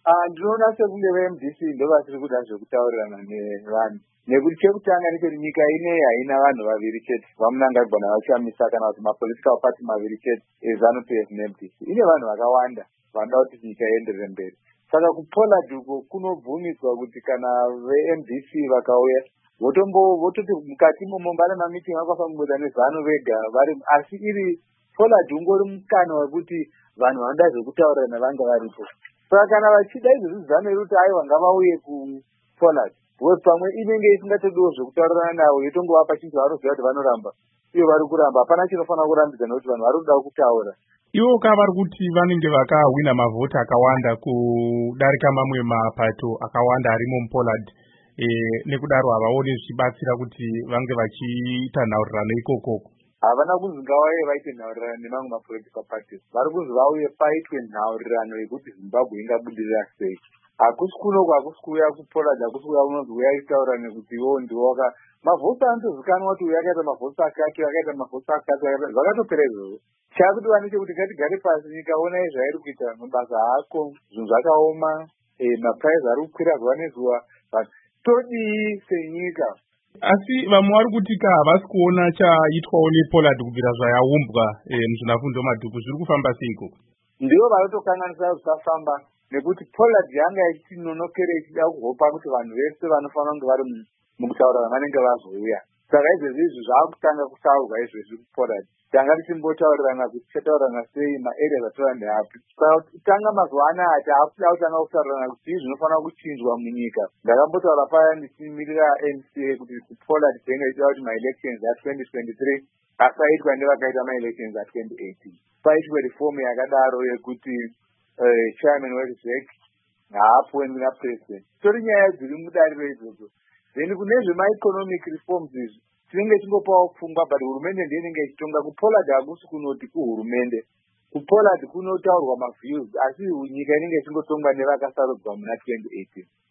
Ndinoona sekunge veMDC ndovasiri kuda zvekutaurirana nevanhu nekuti chekutanga ndechoti nyika ineyi haina vanhu vaviri chete vamunangagwa navachamisa kana kuti mapolitical party maviri chete eZANU-PF neMDC. Ine vanhu vakawanda vanoda kuti nyika ienderere mberi. Saka kuPollard uko kunobvumidzwa kuti kana veMDC vakauya vototi mukati imomo vane mamitingi akafanira neZANU vega vari, asi iri Pollard ungori mukana wekuti vanhu vanoda zvekutaurirana vanga varipo. Saka kana vachida izvozvi ZANU kuti aiwa ngavauye kuPollard, pamwe inenge isingatodiwo zvekutaurirana navo yotongovapa chinhu vanoziva kuti vanoramba uye vari kuramba. Hapana chinofanira kurambidzana kuti vanhu vari kuda kutaura. Ivo kavari kuti vanenge vakahwina mavhoti akawanda kudarika mamwe mapato akawanda arimo muPollard, nekudaro havaoni zvichibatsira kuti vange vachiita nhaurirano ikoko. Havana kunzi ngavauye vaite nhaurirano nemamwe mapolitical parties, vari kunzi vauye paitwe nhaurirano yekuti Zimbabwe ingabudirira sei. Hakusi kunoku, hakusi kuuya kuPollard, hakusi kuuya kunonzi uya itaurane kuti iwo ndiwoka mavhoti anotozikanwa kuti uya akaita mavhoti akati, akaita mavhoti akati, zvakatopera izvozvo. Chakuti vanechekuti ngatigare pasi, nyika onai zvairi kuita, mabasa haako, zvinhu zvakaoma, mapuraizi ari kukwira zuva nezuva, todii senyika. Asi vamwe vari kutika havasi kuona chaitwawo nePollard kubvira zvayaumbwa muzvinafundo madhuku, zviri kufamba seiko? Ndivo vanotokanganisa zvisafamba, nekuti Pollard yanga ichinonokerei ichida kuhopa kuti vanhu vese vanofanira kunge vari mukutaura vanenge vazouya. Saka izvezvi izvi zvakutanga kutaurwa izvezvi kuPollard. Tanga tichimbotaurirana kuti tichataurana sei, maeria atora ndeapi. Saka kutanga mazuva anaya taakuda kutanga kutaurirana kuti izvi zvinofanira kuchinjwa munyika. Ndakambotaura paya ndichimirira NCA kuti kuPollard tenge ichida kuti maelections a2023 asaitwa nevakaita maelections a2018. Paitwe reform yakadaro yekuti chairman weRESEC haapuwe napresident. Tori nyaya dziri mudariro idzodzo. Then kune zvemaeconomic reforms izvi tinenge tingopawo pfungwa, but hurumende ndiyo inenge ichitonga. kuPollard hakusi kunoti kuhurumende, kuPollard kunotaurwa maviews, asi nyika inenge ichingotongwa nevakasarudzwa muna 2018.